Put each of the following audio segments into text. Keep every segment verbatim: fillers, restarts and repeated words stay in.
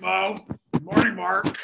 Mo. Good morning, Mark.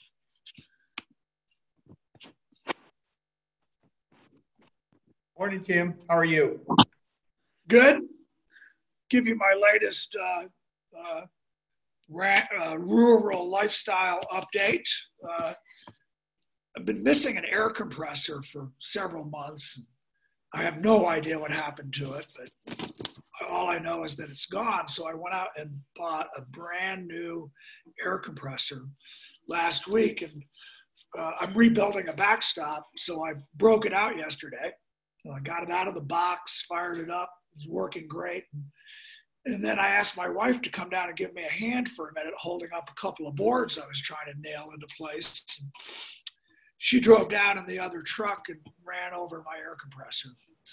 Morning, Tim. How are you? Good. Give you my latest uh, uh, ra- uh, rural lifestyle update. Uh, I've been missing an air compressor for several months. I have no idea what happened to it, but all I know is that it's gone. So I went out and bought a brand new air compressor last week, and uh, I'm rebuilding a backstop. So I broke it out yesterday. So I got it out of the box, fired it up. It was working great. And then I asked my wife to come down and give me a hand for a minute, holding up a couple of boards I was trying to nail into place. She drove down in the other truck and ran over my air compressor.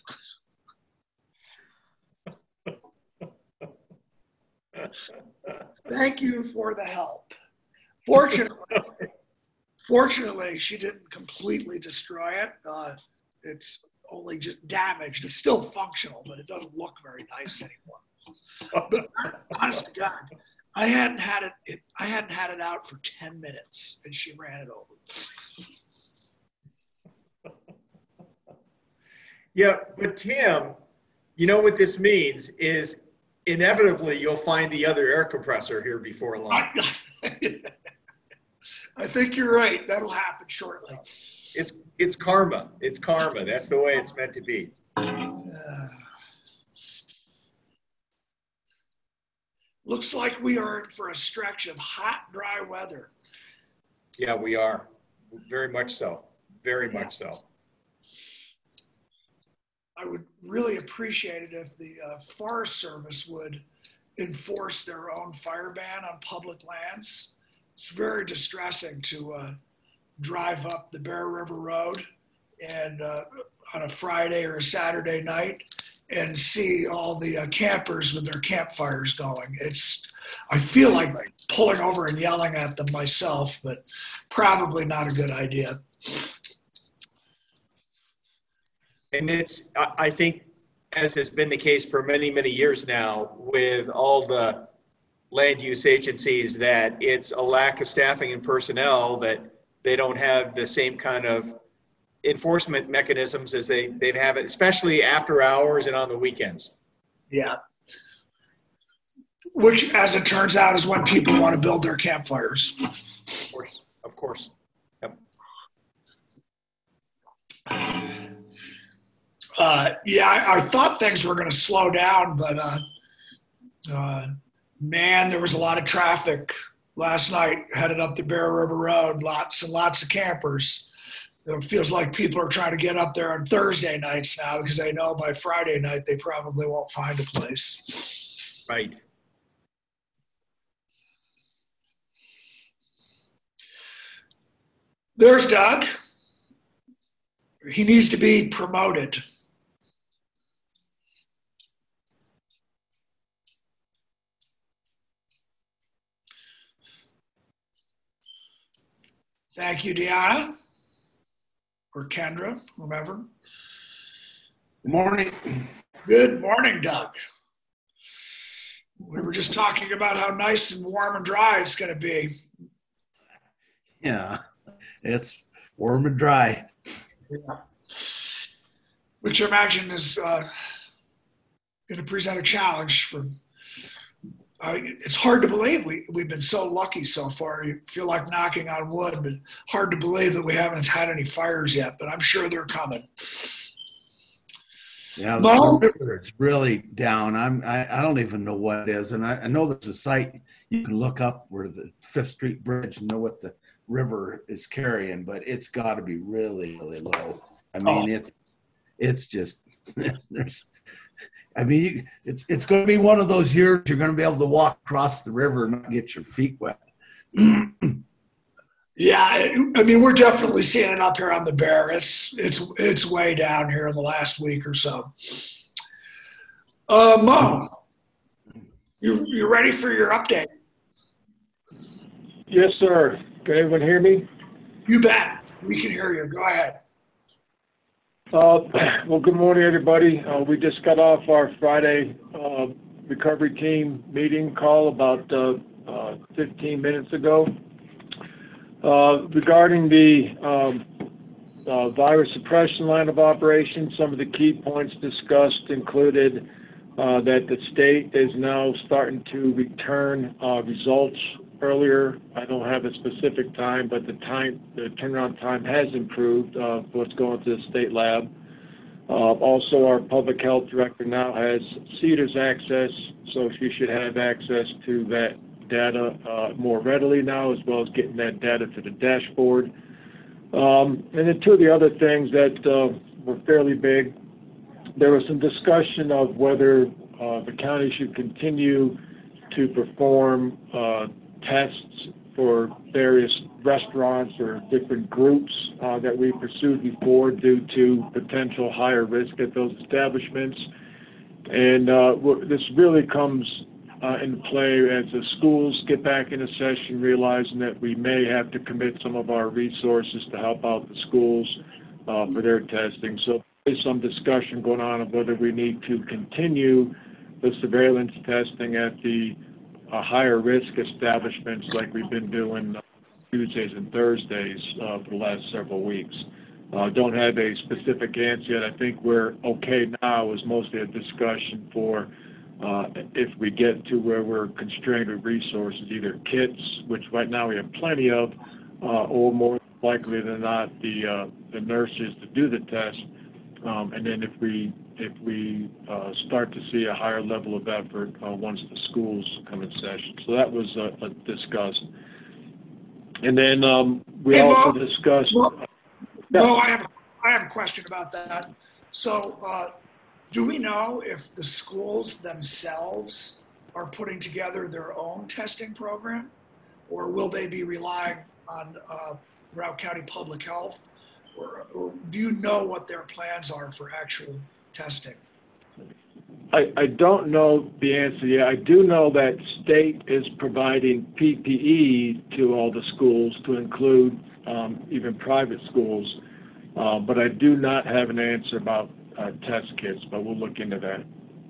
Thank you for the help. Fortunately, fortunately, she didn't completely destroy it. Uh, it's only just damaged. It's still functional, but it doesn't look very nice anymore. But honest to God, I hadn't had it, it. I hadn't had it out for ten minutes, and she ran it over. Yeah, but Tim, you know what this means is inevitably you'll find the other air compressor here before long. I, I think you're right. That'll happen shortly. It's it's karma. It's karma. That's the way it's meant to be. Uh, looks like we are in for a stretch of hot, dry weather. Yeah, we are. Very much so. Very yeah. much so. I would really appreciate it if the uh, Forest Service would enforce their own fire ban on public lands. It's very distressing to uh, drive up the Bear River Road and uh, on a Friday or a Saturday night and see all the uh, campers with their campfires going. It's, I feel like pulling over and yelling at them myself, but probably not a good idea. And it's, I think, as has been the case for many, many years now with all the land use agencies, that it's a lack of staffing and personnel, that they don't have the same kind of enforcement mechanisms as they, they'd have it, especially after hours and on the weekends. Yeah. Which, as it turns out, is when people want to build their campfires. Of course, of course. Yep. Uh, yeah, I, I thought things were going to slow down, but uh, uh, man, there was a lot of traffic last night headed up the Bear River Road. Lots and lots of campers. It feels like people are trying to get up there on Thursday nights now because they know by Friday night they probably won't find a place. Right. There's Doug. He needs to be promoted. Thank you, Deanna, or Kendra, whomever. Good morning. Good morning, Doug. We were just talking about how nice and warm and dry it's going to be. Yeah, it's warm and dry. Yeah. Which I imagine is uh, going to present a challenge for. Uh, it's hard to believe we, we've been so lucky so far. You feel like knocking on wood, but hard to believe that we haven't had any fires yet, but I'm sure they're coming. Yeah, the, the river is really down. I'm, I, I don't even know what it is. And I, I know there's a site you can look up where the Fifth Street Bridge and know what the river is carrying, but it's got to be really, really low. I mean, oh. it, it's just, there's, I mean, it's it's going to be one of those years you're going to be able to walk across the river and not get your feet wet. Yeah, I mean, we're definitely seeing it up here on the Bear. It's it's it's way down here in the last week or so. Uh, Mo, you you ready for your update? Yes, sir. Can everyone hear me? You bet. We can hear you. Go ahead. Uh, well, good morning, everybody. Uh, we just got off our Friday uh, recovery team meeting call about uh, uh, about fifteen minutes ago. Uh, regarding the um, uh, virus suppression line of operations, some of the key points discussed included uh, that the state is now starting to return uh, results earlier. I don't have a specific time, but the time, the turnaround time has improved uh, for what's going to the state lab. Uh, also, our public health director now has CEDARS access, so she should have access to that data uh, more readily now, as well as getting that data to the dashboard. Um, and then two of the other things that uh, were fairly big, there was some discussion of whether uh, the county should continue to perform uh, tests for various restaurants or different groups uh, that we pursued before due to potential higher risk at those establishments. And uh, this really comes uh, into play as the schools get back into session, realizing that we may have to commit some of our resources to help out the schools uh, for their testing. So there's some discussion going on of whether we need to continue the surveillance testing at the uh, higher risk establishments like we've been doing Tuesdays and Thursdays uh, for the last several weeks. Uh, don't have a specific answer yet. I think we're okay now is mostly a discussion for uh, if we get to where we're constrained with resources, either kits, which right now we have plenty of, uh, or more likely than not, the uh, the nurses to do the test. Um, and then if we if we uh, start to see a higher level of effort uh, once the schools come in session. So that was uh, discussed. And then um, we Hey, also Mo, discussed. Mo, uh, yeah. Mo, I have I have a question about that. So, uh, do we know if the schools themselves are putting together their own testing program, or will they be relying on uh, Routt County Public Health, or, or do you know what their plans are for actual testing? I, I don't know the answer yet. I do know that state is providing P P E to all the schools, to include um, even private schools, uh, but I do not have an answer about uh, test kits, but we'll look into that.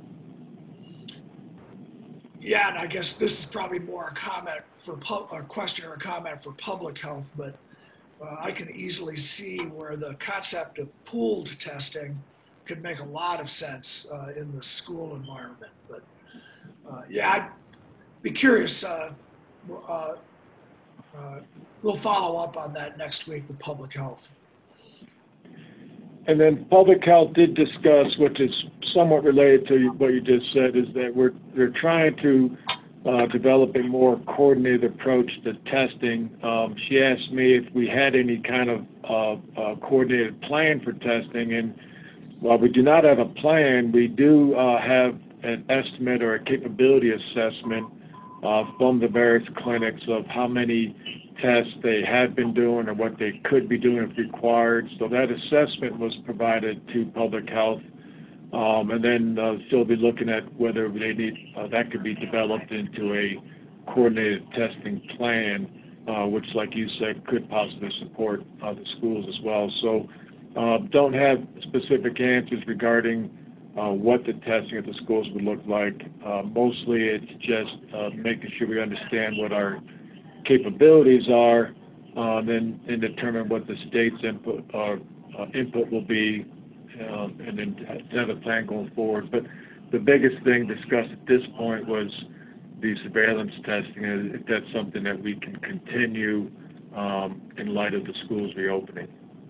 Yeah, and I guess this is probably more a comment for pub, a question or a comment for public health, but uh, I can easily see where the concept of pooled testing could make a lot of sense uh, in the school environment. But uh, yeah, I'd be curious. Uh, uh, uh, we'll follow up on that next week with public health. And then public health did discuss, which is somewhat related to what you just said, is that we're they're trying to uh, develop a more coordinated approach to testing. Um, she asked me if we had any kind of uh, uh, coordinated plan for testing, and while we do not have a plan, we do uh, have an estimate or a capability assessment uh, from the various clinics of how many tests they had been doing or what they could be doing if required. So that assessment was provided to public health. Um, and then uh, still be looking at whether they need, uh, that could be developed into a coordinated testing plan, uh, which, like you said, could possibly support uh, the schools as well. So uh, don't have specific answers regarding uh, what the testing at the schools would look like. Uh, mostly it's just uh, making sure we understand what our capabilities are, uh, then and determine what the state's input or uh, input will be, um, and then to have a plan going forward. But the biggest thing discussed at this point was the surveillance testing, and if that's something that we can continue um, in light of the schools reopening.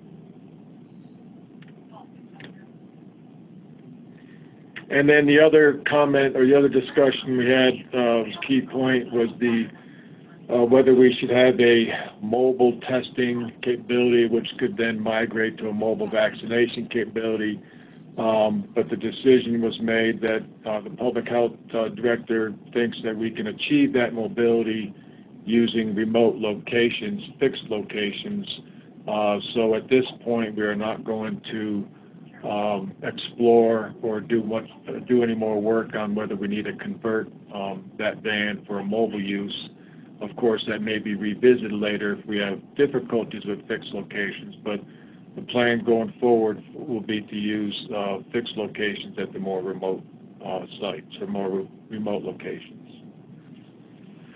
And then the other comment or the other discussion we had, uh, key point was the Uh, whether we should have a mobile testing capability, which could then migrate to a mobile vaccination capability. Um, but the decision was made that uh, the public health uh, director thinks that we can achieve that mobility using remote locations, fixed locations. Uh, so at this point, we are not going to um, explore or do much, uh, do any more work on whether we need to convert um, that van for a mobile use. Of course, that may be revisited later if we have difficulties with fixed locations, but the plan going forward will be to use uh, fixed locations at the more remote uh, sites or more re remote locations.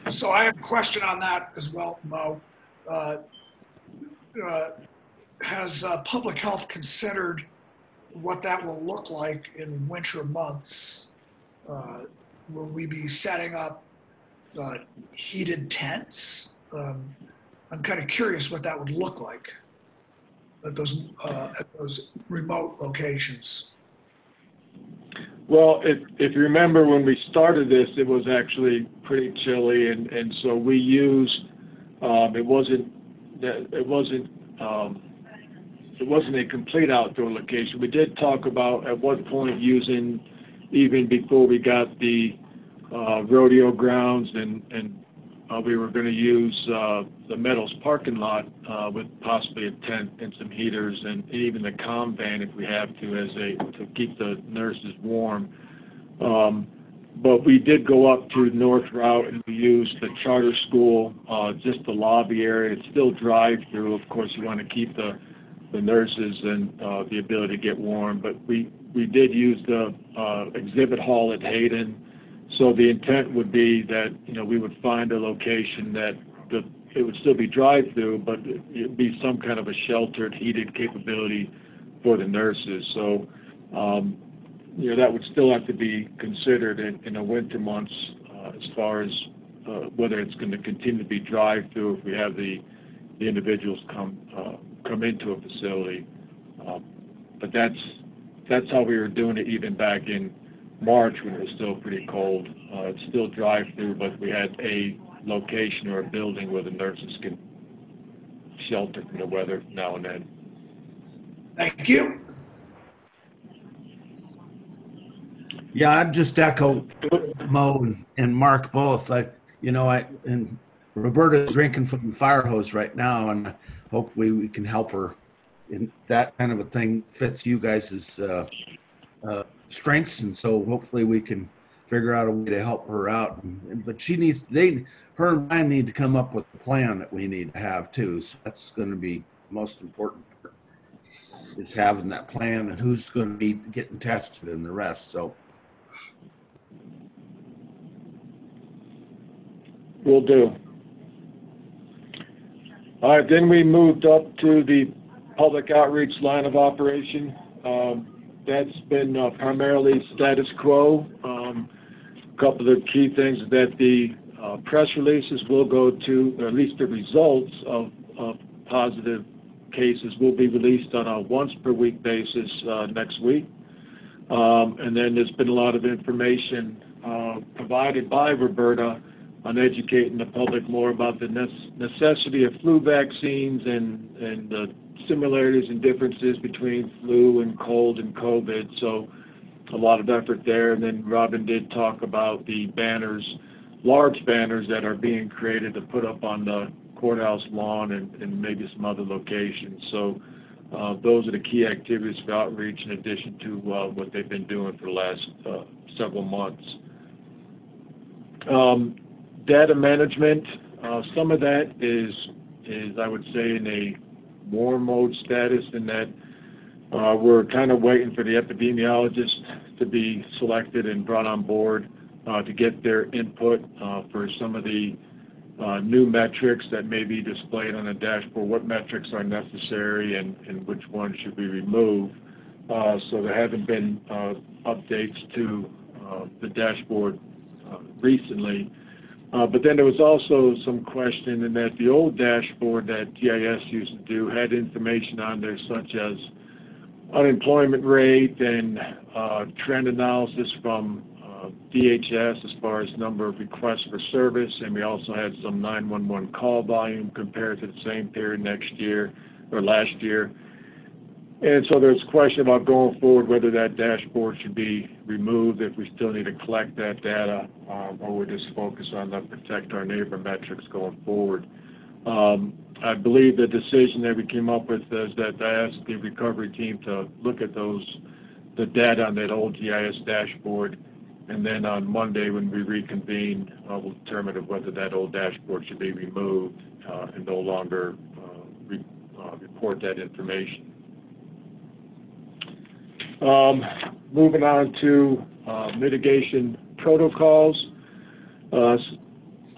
so I have a question on that as well, Mo. Uh, uh, has uh, public health considered what that will look like in winter months? Uh, will we be setting up uh, heated tents? Um, I'm kind of curious what that would look like at those uh, at those remote locations. Well, if, if you remember when we started this, it was actually pretty chilly, and, and so we used, um, it wasn't, it wasn't, um, it wasn't a complete outdoor location. We did talk about at one point using, even before we got the uh, rodeo grounds, and, and uh, we were going to use uh, the Meadows parking lot uh, with possibly a tent and some heaters, and even the comm van if we have to, as a to keep the nurses warm. Um, but we did go up to North Route, and we used the charter school, uh, just the lobby area. It's still drive-through. Of course, you want to keep the the nurses and uh, the ability to get warm. But we we did use the uh, exhibit hall at Hayden. So the intent would be that, you know, we would find a location that the, it would still be drive-through, but it would be some kind of a sheltered, heated capability for the nurses. So, um, you know, that would still have to be considered in, in the winter months uh, as far as uh, whether it's going to continue to be drive-through if we have the, the individuals come uh, come into a facility. Um, but that's that's how we were doing it even back in March when it was still pretty cold. Uh, it's still drive-through, but we had a location or a building where the nurses can shelter from the weather now and then. Thank you. Yeah, I'd just echo Mo and, and Mark both. I, you know, I and Roberta's drinking from the fire hose right now, and hopefully we can help her. And that kind of a thing fits you guys' uh, uh, strengths, and so hopefully we can figure out a way to help her out. And, but she needs, they, her and I need to come up with a plan that we need to have too. So that's going to be most important part, is having that plan and who's going to be getting tested and the rest. So. Will do. All right, then we moved up to the public outreach line of operation. Um, that's been uh, primarily status quo. Um, a couple of the key things that the uh, press releases will go to, or at least the results of, of positive cases will be released on a once per week basis uh, next week. Um, and then there's been a lot of information uh, provided by Roberta on educating the public more about the necessity of flu vaccines and, and the similarities and differences between flu and cold and COVID. So a lot of effort there. And then Robin did talk about the banners, large banners that are being created to put up on the courthouse lawn and, and maybe some other locations. So uh, those are the key activities for outreach in addition to uh, what they've been doing for the last uh, several months. Um, Data management, uh, some of that is, is I would say, in a war mode status, in that uh, we're kind of waiting for the epidemiologists to be selected and brought on board uh, to get their input uh, for some of the uh, new metrics that may be displayed on the dashboard, what metrics are necessary and, and which ones should be removed. Uh, so there haven't been uh, updates to uh, the dashboard uh, recently. Uh, but then there was also some question in that the old dashboard that G I S used to do had information on there such as unemployment rate and uh, trend analysis from uh, D H S as far as number of requests for service, and we also had some nine one one call volume compared to the same period next year or last year. And so there's a question about going forward whether that dashboard should be removed if we still need to collect that data, um, or we're just focused on the protect our neighbor metrics going forward. Um, I believe the decision that we came up with is that I asked the recovery team to look at those, the data on that old G I S dashboard, and then on Monday when we reconvene, uh, we'll determine whether that old dashboard should be removed uh, and no longer uh, re uh, report that information. Um, moving on to uh, mitigation protocols. Uh,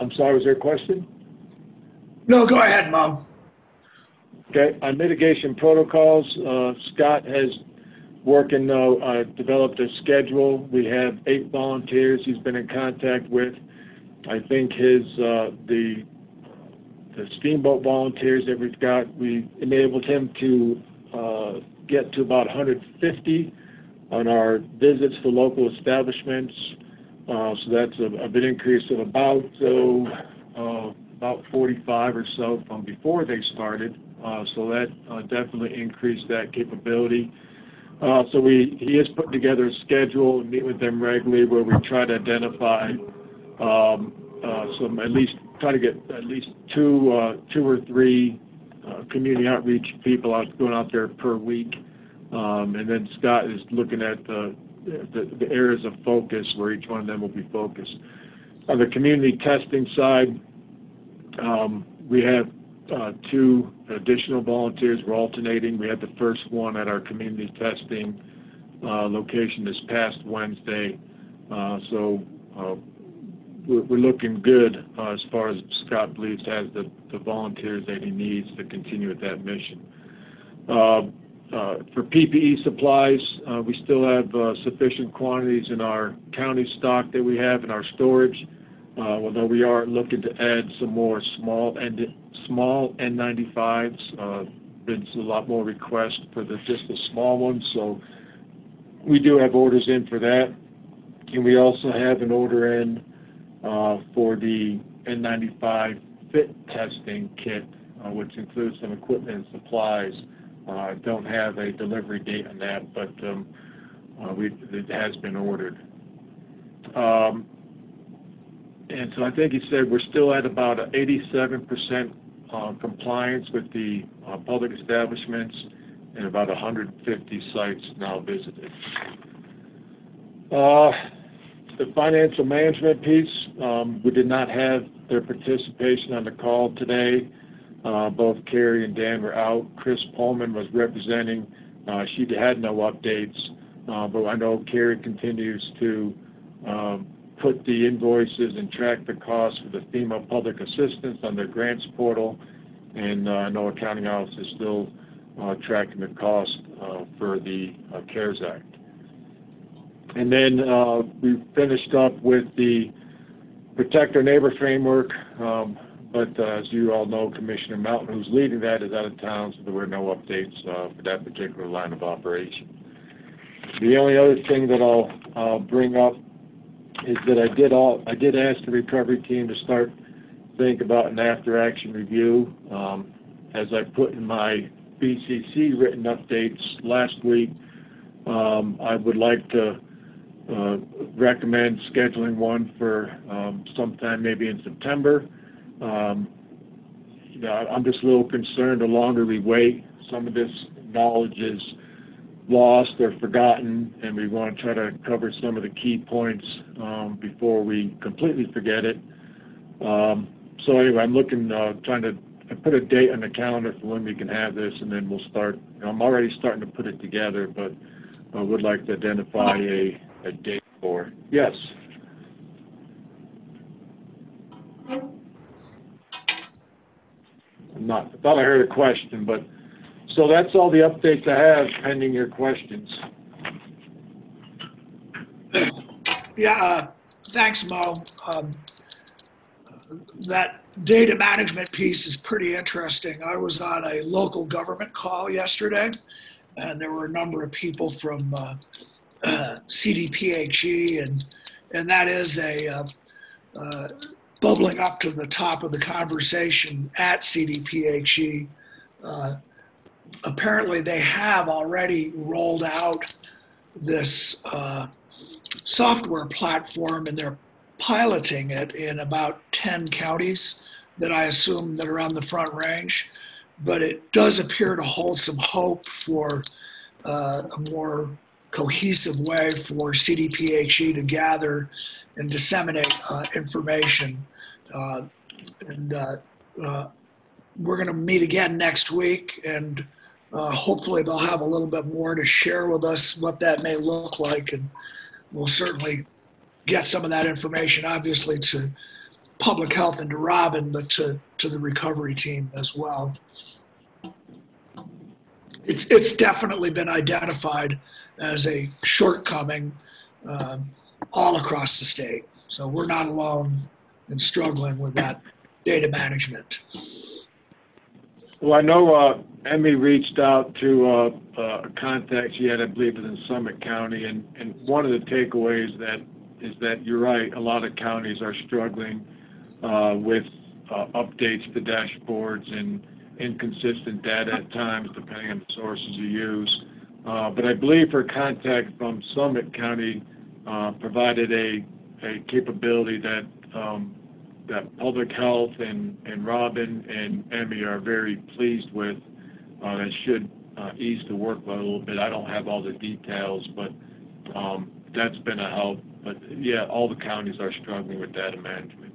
I'm sorry, was there a question? No, go ahead, Mo. Okay, on mitigation protocols, uh, Scott has working, uh, uh, developed a schedule. We have eight volunteers he's been in contact with. I think his, uh, the, the steamboat volunteers that we've got, we enabled him to uh, get to about one hundred fifty on our visits to local establishments. Uh, so that's a, a bit increase of about, so, uh, about forty-five or so from before they started. Uh, so that uh, definitely increased that capability. Uh, so we, he is putting together a schedule, meet with them regularly, where we try to identify um, uh, some, at least try to get at least two, uh, two or three uh, community outreach people out going out there per week. Um, and then Scott is looking at the, the, the areas of focus where each one of them will be focused. On the community testing side, um, we have Uh, two additional volunteers. We're alternating. We had the first one at our community testing uh, location this past Wednesday. Uh, so uh, we're, we're looking good uh, as far as Scott believes has the, the volunteers that he needs to continue with that mission. Uh, uh, for P P E supplies, uh, we still have uh, sufficient quantities in our county stock that we have in our storage, uh, although we are looking to add some more small and small N ninety-fives. Uh, been a lot more requests for the just the small ones, so we do have orders in for that. And we also have an order in uh, for the N ninety-five fit testing kit, uh, which includes some equipment and supplies. I uh, don't have a delivery date on that, but um, uh, we, it has been ordered. Um, and so I think he said we're still at about eighty-seven percent Uh, compliance with the uh, public establishments, and about one hundred fifty sites now visited. Uh, the financial management piece, um, we did not have their participation on the call today. Uh, both Carrie and Dan were out. Chris Pullman was representing. Uh, she had no updates, uh, but I know Carrie continues to um, put the invoices and track the costs for the FEMA public assistance on their grants portal, and uh, I know accounting office is still uh, tracking the cost uh, for the uh, CARES Act. And then uh, we finished up with the Protect Our Neighbor framework, um, but uh, as you all know, Commissioner Mountain, who's leading that, is out of town, so there were no updates uh, for that particular line of operation. The only other thing that I'll uh, bring up is that I did all I did ask the recovery team to start think about an after-action review. Um, as I put in my B C C written updates last week, um, I would like to uh, recommend scheduling one for um, sometime maybe in September. Um, you know, I'm just a little concerned the longer we wait, some of this knowledge is lost or forgotten, and we want to try to cover some of the key points um, before we completely forget it. Um, so anyway, I'm looking, uh, trying to I put a date on the calendar for when we can have this, and then we'll start. You know, I'm already starting to put it together, but I would like to identify a, a date for it. Yes. I'm not, I thought I heard a question, but so that's all the updates I have pending your questions. Yeah, uh, thanks, Mo. Um, that data management piece is pretty interesting. I was on a local government call yesterday, and there were a number of people from uh, uh, C D P H E, and and that is a uh, uh, bubbling up to the top of the conversation at C D P H E. Uh, apparently, they have already rolled out this uh, software platform, and they're piloting it in about ten counties that I assume that are on the Front Range. But it does appear to hold some hope for uh, a more cohesive way for C D P H E to gather and disseminate uh, information. Uh, and uh, uh, we're going to meet again next week, and uh, hopefully they'll have a little bit more to share with us what that may look like, and we'll certainly get some of that information, obviously, to public health and to Robin, but to, to the recovery team as well. It's, it's definitely been identified as a shortcoming um, all across the state. So we're not alone in struggling with that data management. Well, I know uh, Emmy reached out to uh, uh, a contact she had, I believe, in Summit County, and, and one of the takeaways that is that you're right, a lot of counties are struggling uh, with uh, updates to dashboards and inconsistent data at times, depending on the sources you use. Uh, but I believe her contact from Summit County uh, provided a, a capability that um, that public health and, and Robin and Emmy are very pleased with. Uh, that should uh, ease the workload a little bit. I don't have all the details, but um, that's been a help. But yeah, all the counties are struggling with data management.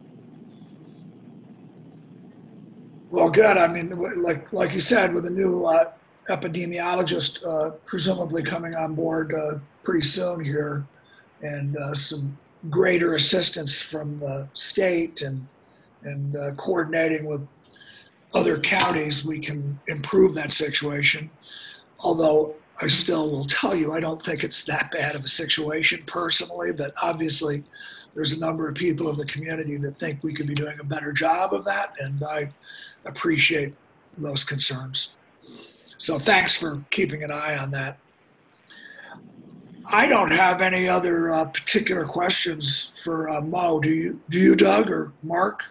Well, good. I mean, like like you said, with a new uh, epidemiologist uh, presumably coming on board uh, pretty soon here, and uh, some greater assistance from the state and and uh, coordinating with other counties, we can improve that situation. Although I still will tell you, I don't think it's that bad of a situation personally, but obviously there's a number of people in the community that think we could be doing a better job of that, and I appreciate those concerns. So thanks for keeping an eye on that. I don't have any other uh, particular questions for uh, Mo. Do you, do you, Doug or Mark?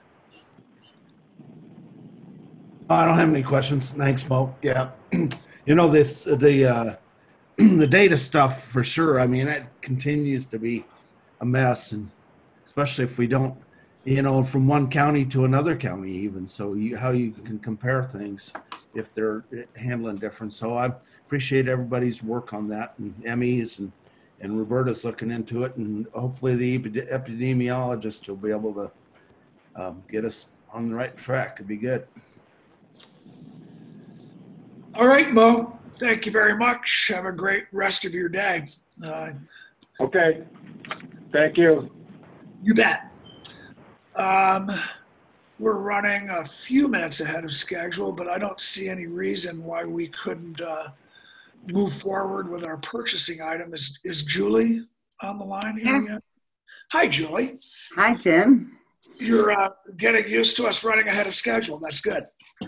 I don't have any questions. Thanks, Mo. Yeah. You know, this, the, uh, the data stuff for sure. I mean, it continues to be a mess, and especially if we don't, you know, from one county to another county even. So you, how you can compare things if they're handling different. So I appreciate everybody's work on that, and Emmy's and, and Roberta's looking into it, and hopefully the epidemiologist will be able to um, get us on the right track. It'd be good. All right, Mo. Thank you very much. Have a great rest of your day. Uh, okay. Thank you. You bet. Um, we're running a few minutes ahead of schedule, but I don't see any reason why we couldn't uh, move forward with our purchasing item. Is, is Julie on the line here Yeah. yet? Hi, Julie. Hi, Tim. You're uh, getting used to us running ahead of schedule. That's good.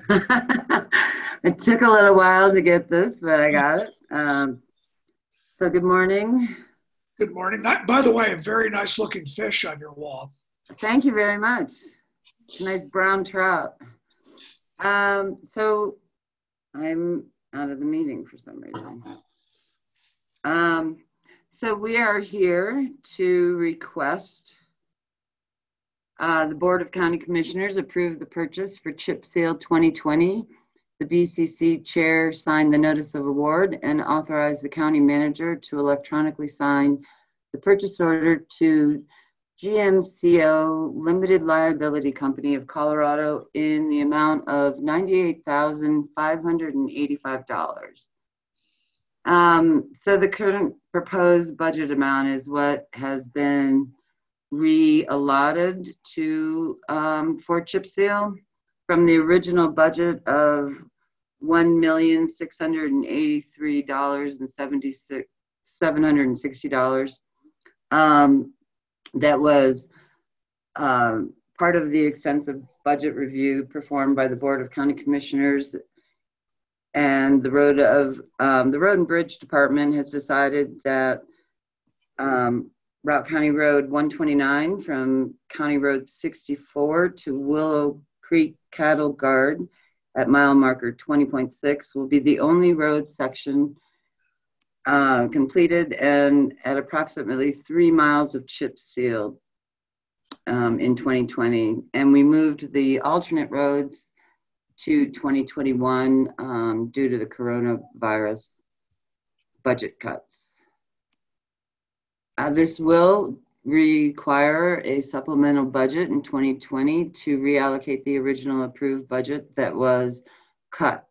It took a little while to get this, but I got it. Um, so good morning. Good morning. Not, by the way, a very nice looking fish on your wall. Thank you very much. Nice brown trout. Um, so I'm out of the meeting for some reason. Um, so we are here to request uh, the Board of County Commissioners approve the purchase for Chip Seal twenty twenty. The B C C chair signed the notice of award and authorized the county manager to electronically sign the purchase order to G M C O Limited Liability Company of Colorado in the amount of ninety-eight thousand five hundred eighty-five dollars. Um, so the current proposed budget amount is what has been re-allotted to um, for Chip Seal from the original budget of one million six hundred eighty-three thousand seven hundred sixty dollars. Um, that was uh, part of the extensive budget review performed by the Board of County Commissioners, and the road of um, the Road and Bridge Department has decided that um, Route County Road one twenty-nine from County Road sixty-four to Willow Creek Cattle Guard at mile marker twenty point six will be the only road section uh, completed and at approximately three miles of chip sealed um, in twenty twenty. And we moved the alternate roads to twenty twenty-one um, due to the coronavirus budget cuts. Uh, this will require a supplemental budget in twenty twenty to reallocate the original approved budget that was cut.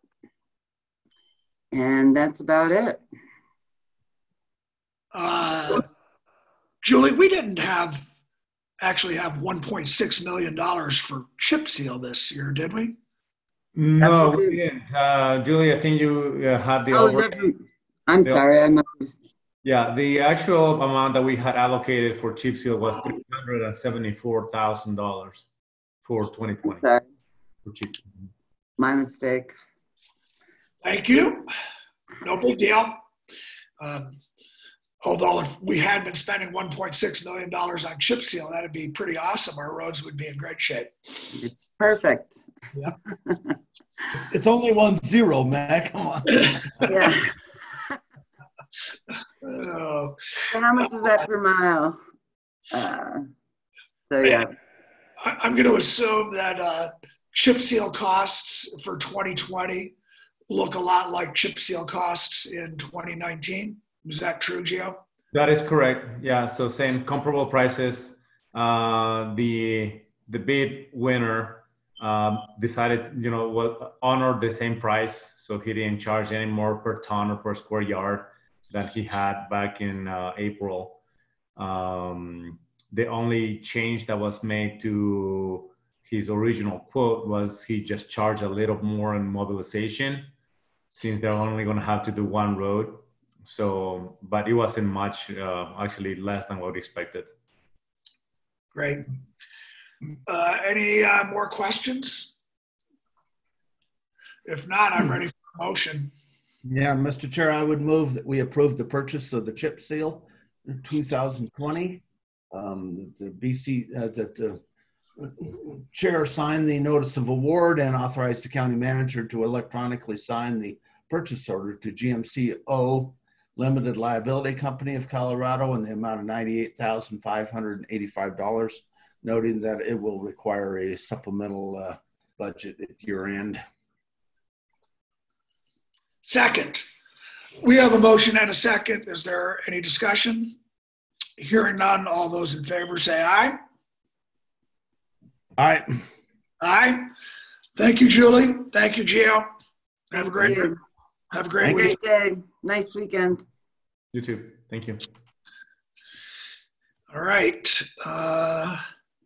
And that's about it. Uh, Julie, we didn't have actually have one point six million dollars for chip seal this year, did we? No, That's we okay. didn't. Uh, Julie, I think you uh, had the Oh, is over. that from, I'm the- sorry, I'm, Yeah, the actual amount that we had allocated for chip seal was three hundred seventy-four thousand dollars for twenty I'm twenty. sorry, For chip. my mistake. Thank you. No big deal. Um, although if we had been spending one point six million dollars on chip seal, that'd be pretty awesome. Our roads would be in great shape. Perfect. It's only one zero, Mac. Come on. Yeah. Oh, So how much is that per mile? Uh, so yeah, I- I'm going to assume that uh, chip seal costs for twenty twenty look a lot like chip seal costs in twenty nineteen. Is that true, Gio? That is correct. Yeah, so same comparable prices. Uh, the the bid winner um, decided, you know, what honor the same price, so he didn't charge any more per ton or per square yard that he had back in uh, April. Um, the only change that was made to his original quote was he just charged a little more in mobilization, since they're only going to have to do one road. So, but it wasn't much, uh, actually less than what we expected. Great. Uh, any uh, more questions? If not, I'm ready for a motion. Yeah, Mister Chair, I would move that we approve the purchase of the chip seal in two thousand twenty. Um, the B C, uh, that the chair sign the notice of award and authorize the county manager to electronically sign the purchase order to G M C O Limited Liability Company of Colorado in the amount of ninety-eight thousand five hundred eighty-five dollars, noting that it will require a supplemental uh, budget at year end. Second, we have a motion and a second. Is there any discussion? Hearing none, all those in favor say aye. All right. Aye. Thank you, Julie. Thank you, Gio. Have a great, you. have a great Thank week. Great day. Nice weekend. You too. Thank you. All right. Uh,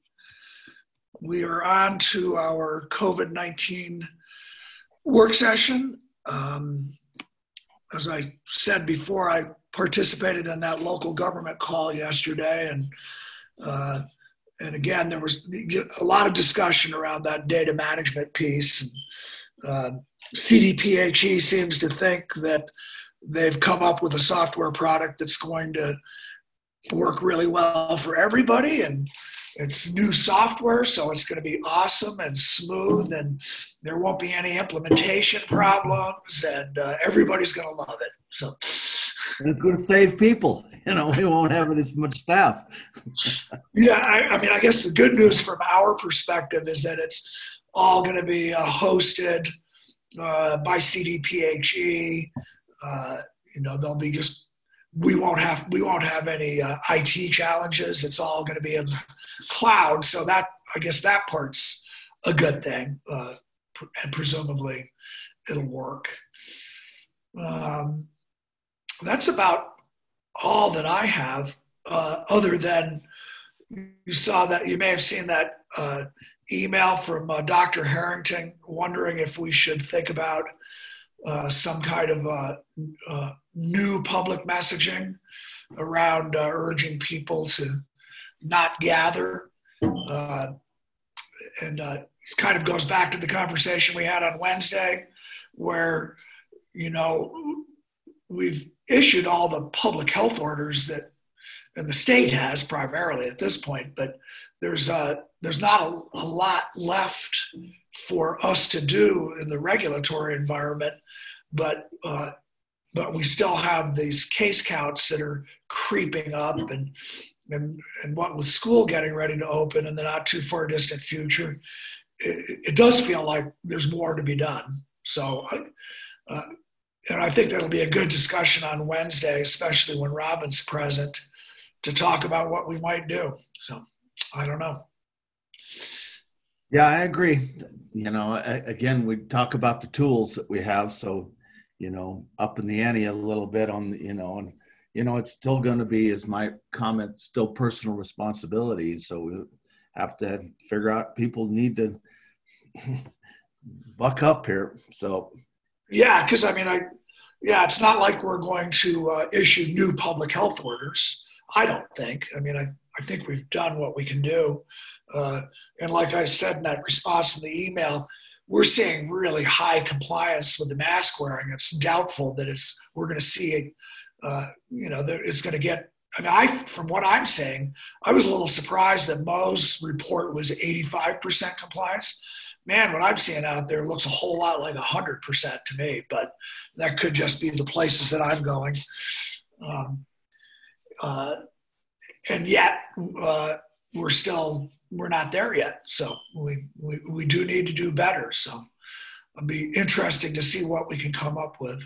we are on to our COVID nineteen work session. Um, as I said before, I participated in that local government call yesterday, and uh, and again, there was a lot of discussion around that data management piece. Uh, C D P H E seems to think that they've come up with a software product that's going to work really well for everybody, and it's new software, so it's going to be awesome and smooth, and there won't be any implementation problems, and uh, everybody's going to love it. So, And it's going to save people. You know, we won't have as much staff. yeah, I, I mean, I guess the good news from our perspective is that it's all going to be uh, hosted uh, by C D P H E. Uh, you know, they'll be just we won't have we won't have any uh, I T challenges. It's all going to be in the cloud. So that I guess that part's a good thing, uh, and presumably it'll work. Um, that's about all that I have, uh, other than you saw that you may have seen that uh, email from uh, Doctor Harrington wondering if we should think about uh, some kind of uh, uh, new public messaging around uh, urging people to not gather. Uh, and uh, it kind of goes back to the conversation we had on Wednesday where, you know, we've issued all the public health orders that, and the state has primarily at this point, but there's uh, there's not a, a lot left for us to do in the regulatory environment, but uh, but we still have these case counts that are creeping up, and and and what with school getting ready to open in the not too far distant future, it, it does feel like there's more to be done. So. Uh, And I think that'll be a good discussion on Wednesday, especially when Robin's present, to talk about what we might do. So I don't know. Yeah, I agree. You know, I, again, we talk about the tools that we have. So, you know, up in the ante a little bit on, the, you know, and, you know, it's still going to be, as my comment, still personal responsibility. So we have to figure out, people need to buck up here. So, yeah, because I mean, I, yeah, it's not like we're going to uh, issue new public health orders. I don't think. I mean, I, I think we've done what we can do. Uh, and like I said in that response in the email, we're seeing really high compliance with the mask wearing. It's doubtful that it's we're going to see, uh, you know, that it's going to get. I mean, I from what I'm saying, I was a little surprised that Mo's report was eighty-five percent compliance. Man, what I'm seeing out there looks a whole lot like one hundred percent to me, but that could just be the places that I'm going. Um, uh, and yet, uh, we're still, we're not there yet. So we, we, we do need to do better. So it'll be interesting to see what we can come up with.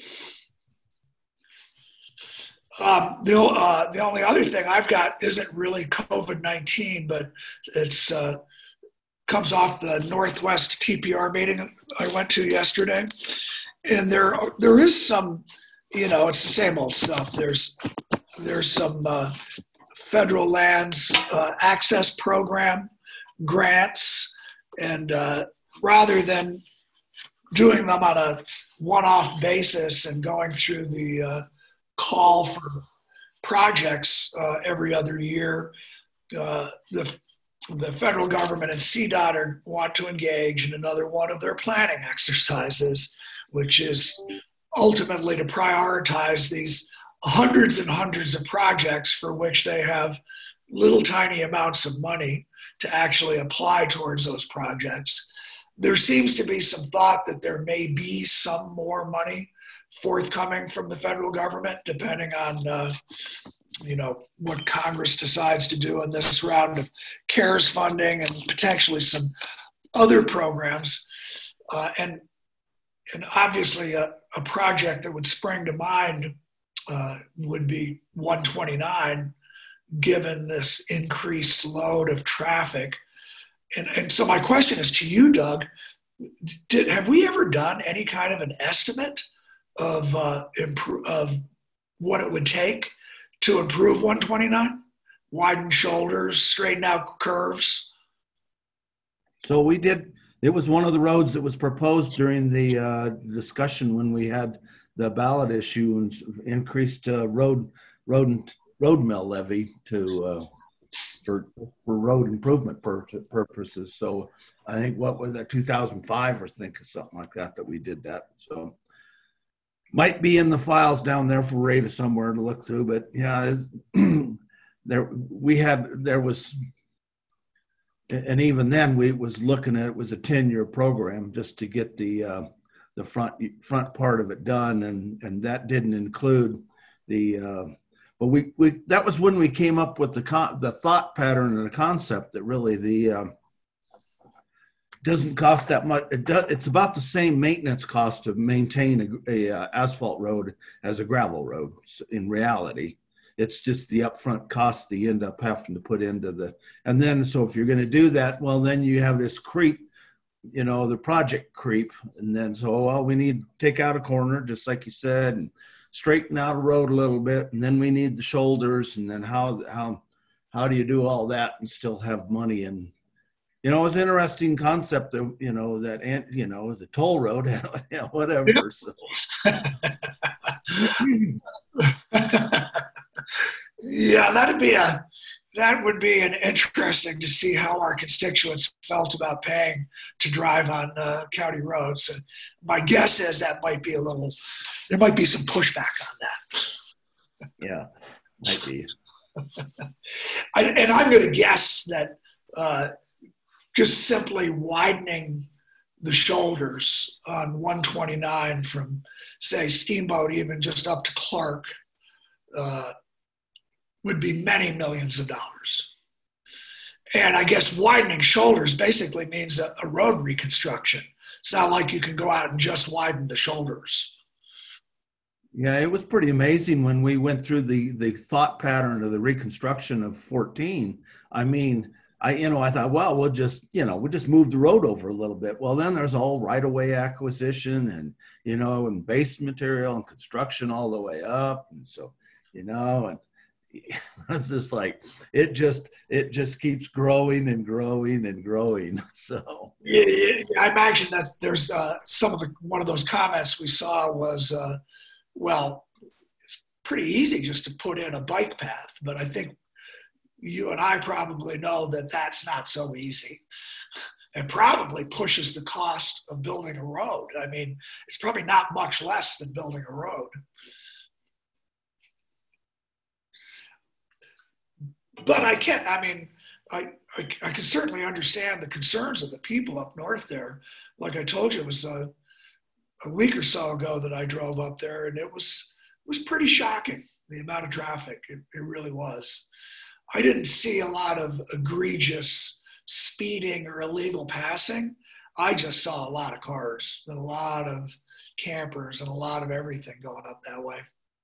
Um, the, uh, the only other thing I've got isn't really COVID nineteen, but it's, uh, comes off the Northwest T P R meeting I went to yesterday. And there, there is some, you know, it's the same old stuff. There's, there's some uh, federal lands uh, access program grants. And uh, rather than doing them on a one-off basis and going through the uh, call for projects uh, every other year, uh, the the federal government and C DOT are, want to engage in another one of their planning exercises, which is ultimately to prioritize these hundreds and hundreds of projects for which they have little tiny amounts of money to actually apply towards those projects. There seems to be some thought that there may be some more money forthcoming from the federal government, depending on uh, you know, what Congress decides to do in this round of CARES funding and potentially some other programs. Uh, and, and obviously a, a project that would spring to mind uh, would be one twenty-nine, given this increased load of traffic. And, and so my question is to you, Doug, did, have we ever done any kind of an estimate of, uh, improve, of what it would take to improve one twenty-nine, widen shoulders, straighten out curves? So we did, it was one of the roads that was proposed during the uh, discussion when we had the ballot issue and increased uh, road, road, road mill levy to, uh, for, for road improvement pur purposes. So I think, what was that, two thousand five or think something like that, that we did that. So might be in the files down there for Ray somewhere to look through, but yeah, there we had, there was, and even then we was looking at, it was a ten year program just to get the, uh, the front, front part of it done. And, and that didn't include the, uh, but we, we, that was when we came up with the con the thought pattern and the concept that really the, um, doesn't cost that much. It does, it's about the same maintenance cost to maintain a, a uh, asphalt road as a gravel road. In reality, it's just the upfront cost that you end up having to put into the, and then, so if you're going to do that, well, then you have this creep, you know, the project creep. And then, so, well, we need to take out a corner, just like you said, and straighten out a road a little bit. And then we need the shoulders. And then how, how, how do you do all that and still have money? And, you know, it was an interesting concept that, you know, that, and you know, the toll road, you know, whatever. So. Yeah, that'd be a, that would be an interesting to see how our constituents felt about paying to drive on uh, county roads. And my guess is that might be a little, there might be some pushback on that. Yeah, might be. I, and I'm going to guess that uh, just simply widening the shoulders on one twenty-nine from, say, Steamboat even just up to Clark uh, would be many millions of dollars. And I guess widening shoulders basically means a, a road reconstruction. It's not like you can go out and just widen the shoulders. Yeah, it was pretty amazing when we went through the, the thought pattern of the reconstruction of fourteen. I mean, I, you know, I thought, well, we'll just, you know, we'll just move the road over a little bit. Well, then there's all right-of-way acquisition and, you know, and base material and construction all the way up. And so you know, and it's just like, it just, it just keeps growing and growing and growing. So, Yeah, yeah, I imagine that there's uh, some of the, one of those comments we saw was, uh, well, it's pretty easy just to put in a bike path, but I think you and I probably know that that's not so easy. It probably pushes the cost of building a road. I mean, it's probably not much less than building a road. But I can't, I mean, I, I, I can certainly understand the concerns of the people up north there. Like I told you, it was a, a week or so ago that I drove up there, and it was, it was pretty shocking, the amount of traffic. It, it really was. I didn't see a lot of egregious speeding or illegal passing. I just saw a lot of cars and a lot of campers and a lot of everything going up that way.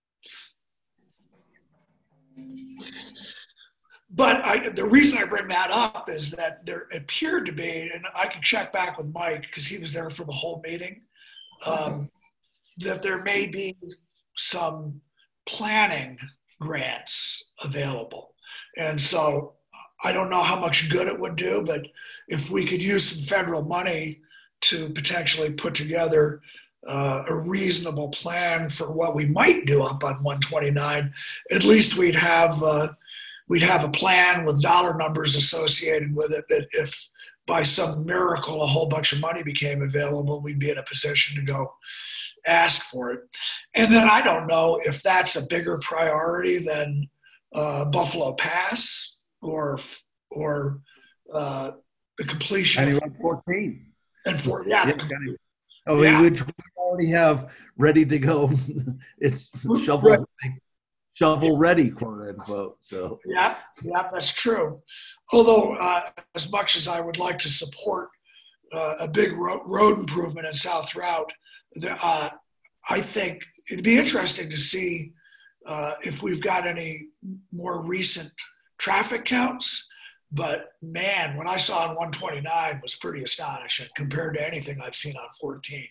But I, the reason I bring that up is that there appeared to be, and I can check back with Mike because he was there for the whole meeting, um, that there may be some planning grants available. And so I don't know how much good it would do, but if we could use some federal money to potentially put together uh, a reasonable plan for what we might do up on one twenty-nine, at least we'd have uh, we'd have a plan with dollar numbers associated with it that if by some miracle a whole bunch of money became available, we'd be in a position to go ask for it. And then I don't know if that's a bigger priority than uh, Buffalo Pass or or uh, the completion County of Road fourteen. And for yeah, Yeah, the, County- oh, yeah. we, we already have ready to go. It's shovel Right. shovel ready, quote unquote. So Yeah, yeah, that's true. Although, uh, as much as I would like to support uh, a big ro- road improvement in South Route, uh, I think it'd be interesting to see uh, if we've got any more recent traffic counts. But man, what I saw on one twenty-nine was pretty astonishing compared to anything I've seen on fourteen.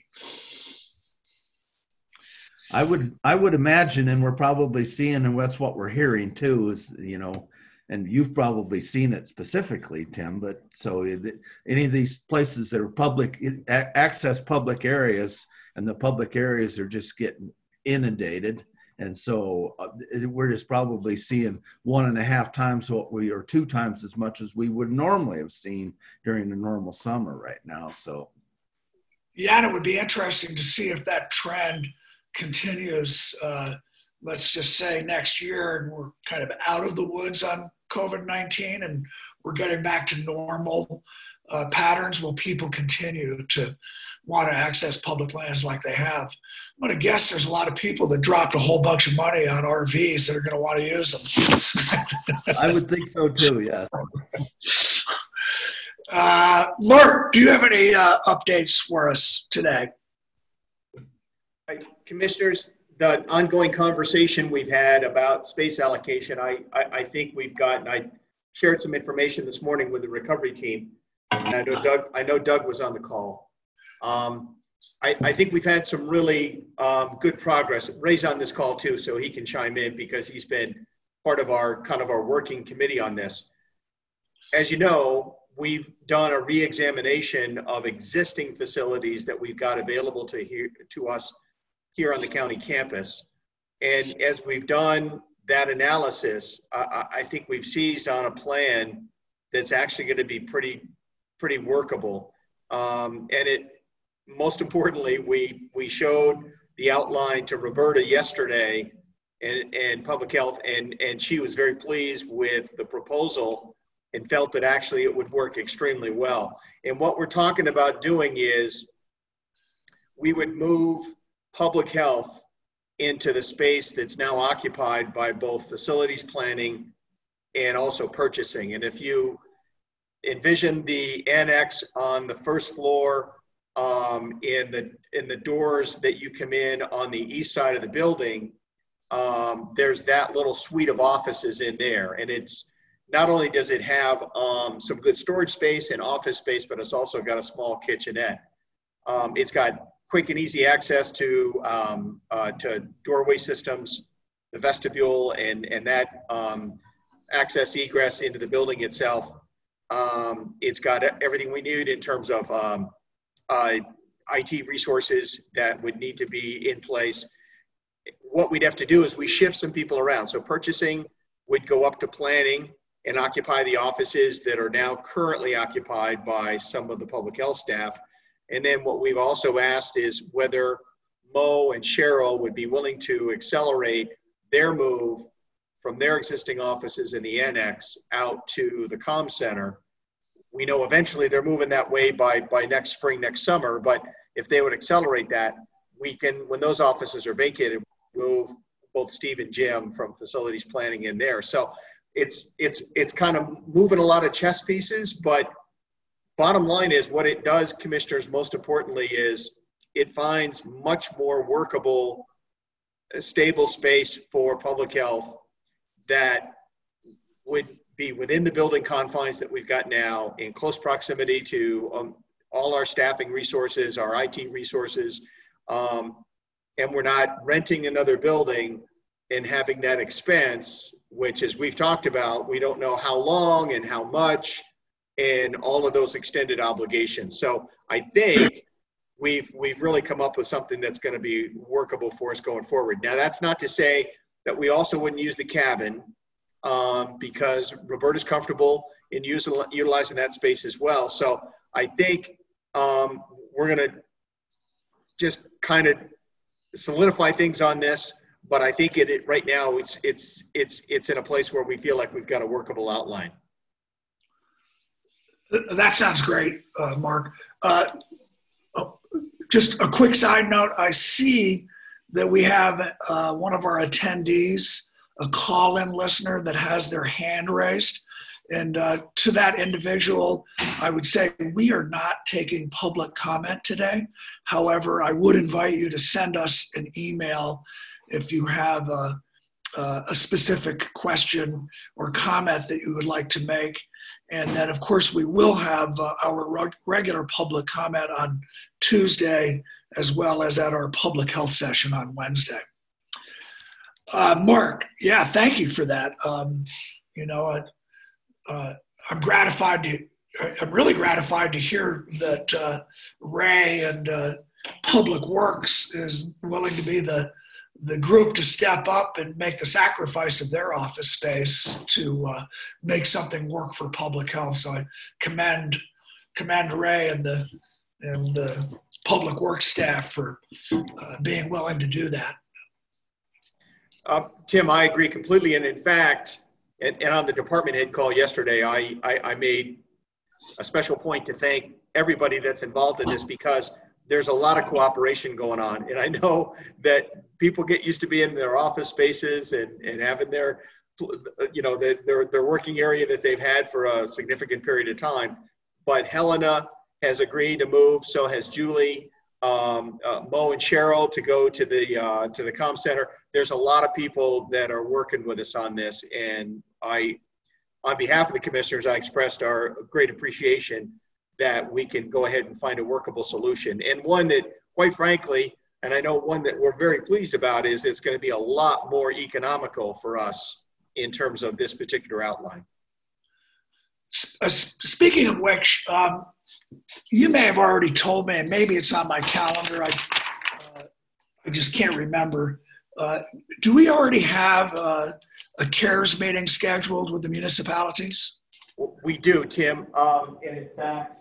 I would I would imagine, and we're probably seeing, and that's what we're hearing too, is, you know, and you've probably seen it specifically, Tim, but so any of these places that are public, access public areas, and the public areas are just getting inundated. And so uh, we're just probably seeing one and a half times what we, or two times as much as we would normally have seen during the normal summer right now. So, yeah, and it would be interesting to see if that trend continues, uh, let's just say next year, and we're kind of out of the woods on COVID nineteen and we're getting back to normal uh, patterns. Will people continue to want to access public lands like they have? I'm going to guess there's a lot of people that dropped a whole bunch of money on R Vs that are going to want to use them. I would think so too, yes. Uh, Lurk, do you have any uh, updates for us today? Commissioners, the ongoing conversation we've had about space allocation, I, I, I think we've gotten, I shared some information this morning with the recovery team. And I know Doug, I know Doug was on the call. Um, I, I think we've had some really um, good progress. Ray's on this call too, so he can chime in because he's been part of our kind of our working committee on this. As you know, we've done a re-examination of existing facilities that we've got available to here to us here on the county campus. And as we've done that analysis, I, I think we've seized on a plan that's actually going to be pretty, pretty workable. Um, and it, most importantly, we, we showed the outline to Roberta yesterday and, and Public Health, and, and she was very pleased with the proposal and felt that actually it would work extremely well. And what we're talking about doing is we would move Public Health into the space that's now occupied by both facilities planning and also purchasing. And if you envision the annex on the first floor, um, in the in the doors that you come in on the east side of the building, um, there's that little suite of offices in there. And it's not only does it have um, some good storage space and office space, but it's also got a small kitchenette. Um, it's got quick and easy access to um, uh, to doorway systems the vestibule and, and that um, access egress into the building itself. Um, it's got everything we need in terms of um, uh, I T resources that would need to be in place. What we'd have to do is we shift some people around. So purchasing would go up to planning and occupy the offices that are now currently occupied by some of the public health staff. And then what we've also asked is whether Mo and Cheryl would be willing to accelerate their move from their existing offices in the annex out to the comm center. We know eventually they're moving that way by, by next spring, next summer, but if they would accelerate that, we can, when those offices are vacated, move both Steve and Jim from facilities planning in there. So it's, it's, it's kind of moving a lot of chess pieces, but bottom line is what it does, commissioners, most importantly, is it finds much more workable, stable space for public health that would be within the building confines that we've got now, in close proximity to um, all our staffing resources, our I T resources, um, and we're not renting another building and having that expense, which, as we've talked about, we don't know how long and how much, and all of those extended obligations. So I think we've we've really come up with something that's going to be workable for us going forward. Now, that's not to say that we also wouldn't use the cabin, um, because Roberta's comfortable in using, utilizing that space as well. So I think um, we're going to just kind of solidify things on this, but I think it, it right now it's it's it's it's in a place where we feel like we've got a workable outline. That sounds great, uh, Mark. Uh, oh, just a quick side note, I see that we have uh, one of our attendees, a call-in listener that has their hand raised. And uh, to that individual, I would say we are not taking public comment today. However, I would invite you to send us an email if you have a, a specific question or comment that you would like to make. And then, of course, we will have uh, our regular public comment on Tuesday, as well as at our public health session on Wednesday. Uh, Mark, yeah, thank you for that. Um, you know, uh, uh, I'm gratified to, I'm really gratified to hear that uh, Ray and uh, Public Works is willing to be the the group to step up and make the sacrifice of their office space to uh, make something work for public health. So I commend commend Ray and the and the Public Works staff for uh, being willing to do that. Uh, Tim, I agree completely. And in fact, and, and on the department head call yesterday, I, I, I made a special point to thank everybody that's involved in this, because there's a lot of cooperation going on. And I know that people get used to being in their office spaces and, and having their, you know, their, their, their working area that they've had for a significant period of time. But Helena has agreed to move, so has Julie, um, uh, Mo and Cheryl to go to the, uh, to the comm center. There's a lot of people that are working with us on this. And I, on behalf of the commissioners, I expressed our great appreciation that we can go ahead and find a workable solution. And one that, quite frankly, and I know one that we're very pleased about, is it's going to be a lot more economical for us in terms of this particular outline. Speaking of which, um, you may have already told me, and maybe it's on my calendar, I, uh, I just can't remember. Uh, do we already have uh, a CARES meeting scheduled with the municipalities? We do, Tim. Um, and in fact,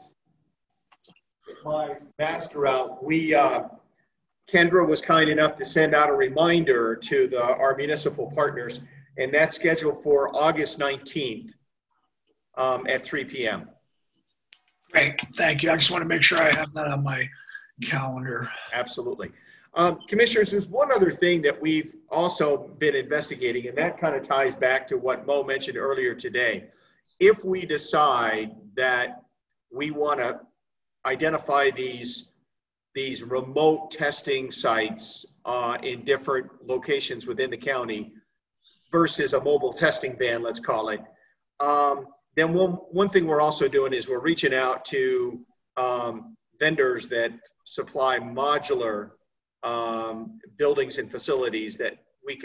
my master out, we, uh, Kendra was kind enough to send out a reminder to the, our municipal partners, and that's scheduled for August nineteenth um, at three p m Great, thank you. I just want to make sure I have that on my calendar. Absolutely. Um, commissioners, there's one other thing that we've also been investigating, and that kind of ties back to what Mo mentioned earlier today. If we decide that we want to identify these, these remote testing sites uh, in different locations within the county versus a mobile testing van, let's call it, um, then one, one thing we're also doing is we're reaching out to um, vendors that supply modular um, buildings and facilities that we could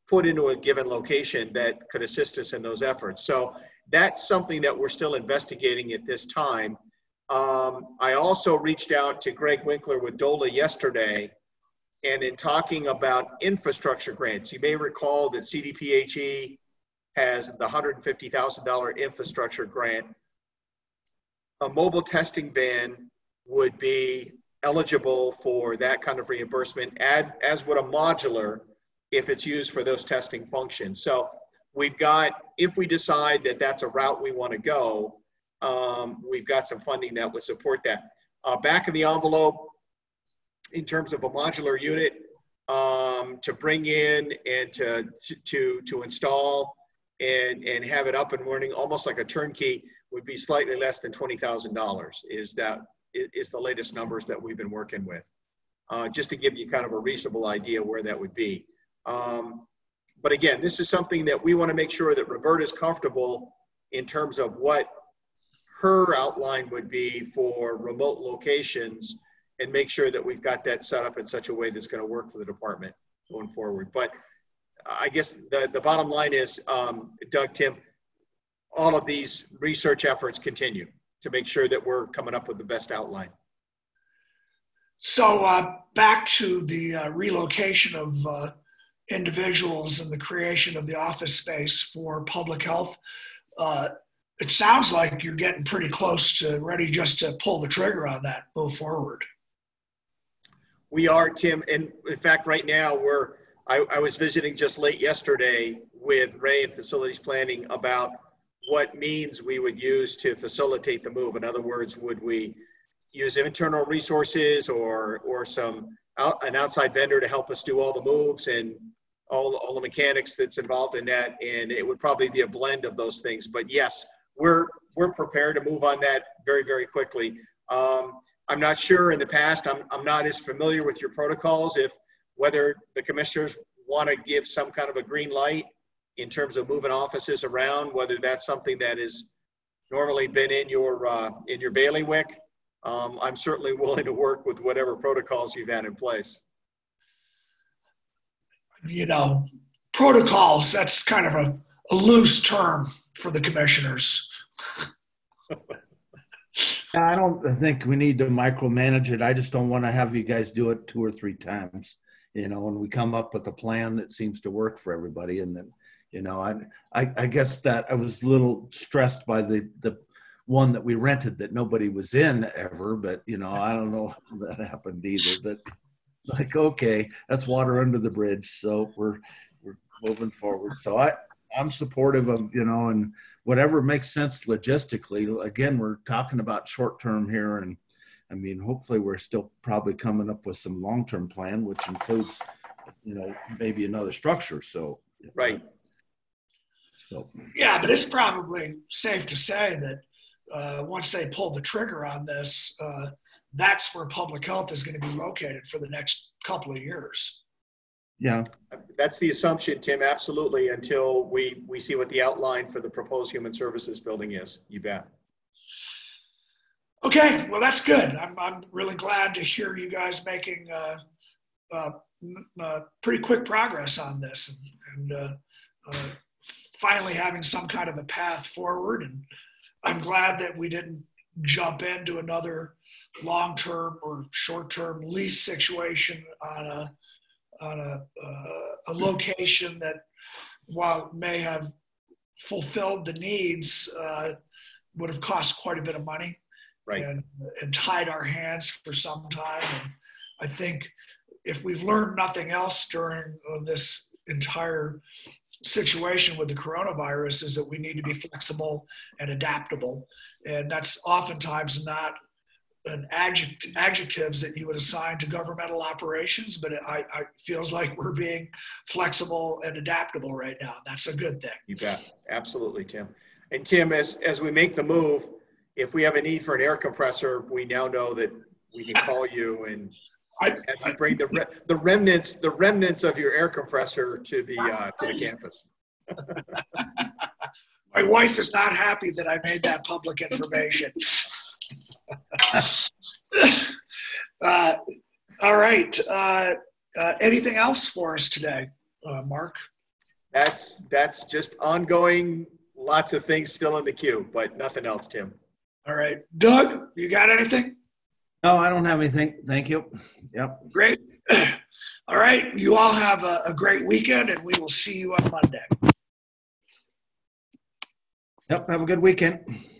put into a given location that could assist us in those efforts. So that's something that we're still investigating at this time. Um, I also reached out to Greg Winkler with D O L A yesterday, and in talking about infrastructure grants, you may recall that C D P H E has the one hundred fifty thousand dollars infrastructure grant. A mobile testing van would be eligible for that kind of reimbursement, add, as would a modular if it's used for those testing functions. So we've got, if we decide that that's a route we want to go, um, we've got some funding that would support that. Uh, back in the envelope, in terms of a modular unit, um, to bring in and to, to, to install and, and have it up and running, almost like a turnkey, would be slightly less than twenty thousand dollars is that is the latest numbers that we've been working with, uh, just to give you kind of a reasonable idea where that would be. Um, but again, this is something that we want to make sure that Roberta is comfortable in terms of what her outline would be for remote locations, and make sure that we've got that set up in such a way that's going to work for the department going forward. But I guess the, the bottom line is, um, Doug, Tim, all of these research efforts continue to make sure that we're coming up with the best outline. So uh, back to the uh, relocation of uh, individuals and the creation of the office space for public health. Uh, it sounds like you're getting pretty close to ready just to pull the trigger on that, move forward. We are, Tim, and in fact, right now we're, I, I was visiting just late yesterday with Ray and Facilities Planning about what means we would use to facilitate the move. In other words, would we use internal resources or or some out, an outside vendor to help us do all the moves and all, all the mechanics that's involved in that? And it would probably be a blend of those things. But yes, we're we're prepared to move on that very, very quickly. Um, I'm not sure in the past, I'm, I'm not as familiar with your protocols, if whether the commissioners want to give some kind of a green light in terms of moving offices around, whether that's something that is normally been in your uh, in your bailiwick. Um, I'm certainly willing to work with whatever protocols you've had in place. You know, protocols, that's kind of a, a loose term for the commissioners. I don't think we need to micromanage it. I just don't want to have you guys do it two or three times, you know, and we come up with a plan that seems to work for everybody. And then, you know, I, I, I guess that I was a little stressed by the, the one that we rented that nobody was in ever, but, you know, I don't know how that happened either, but like, okay, that's water under the bridge. So we're, we're moving forward. So I, I'm supportive of, you know, and whatever makes sense logistically. Again, we're talking about short term here. And I mean, hopefully we're still probably coming up with some long-term plan, which includes, you know, maybe another structure. So, right. So, yeah, but it's probably safe to say that uh, once they pull the trigger on this, uh, that's where public health is going to be located for the next couple of years. Yeah. That's the assumption, Tim, absolutely, until we, we see what the outline for the proposed human services building is. You bet. Okay, well, that's good. I'm, I'm really glad to hear you guys making uh, uh, uh, pretty quick progress on this and, and uh, uh, finally having some kind of a path forward. And I'm glad that we didn't jump into another long-term or short-term lease situation on a on a, uh, a location that, while it may have fulfilled the needs, uh, would have cost quite a bit of money. Right. And, and tied our hands for some time. And I think if we've learned nothing else during uh, this entire situation with the coronavirus, is that we need to be flexible and adaptable. And that's oftentimes not an adject, adjectives that you would assign to governmental operations, but it I, I feels like we're being flexible and adaptable right now. That's a good thing. You bet. Absolutely, Tim. And Tim, as, as we make the move, if we have a need for an air compressor, we now know that we can call you and I, have you bring the re, the remnants the remnants of your air compressor to the uh, to the campus. My wife is not happy that I made that public information. uh, all right. Uh, uh, anything else for us today, uh, Mark? that's, that's just ongoing, lots of things still in the queue, but nothing else, Tim. All right. Doug, you got anything? No, I don't have anything. Thank you. Yep. Great. All right. You all have a, a great weekend, and we will see you on Monday. Yep. Have a good weekend.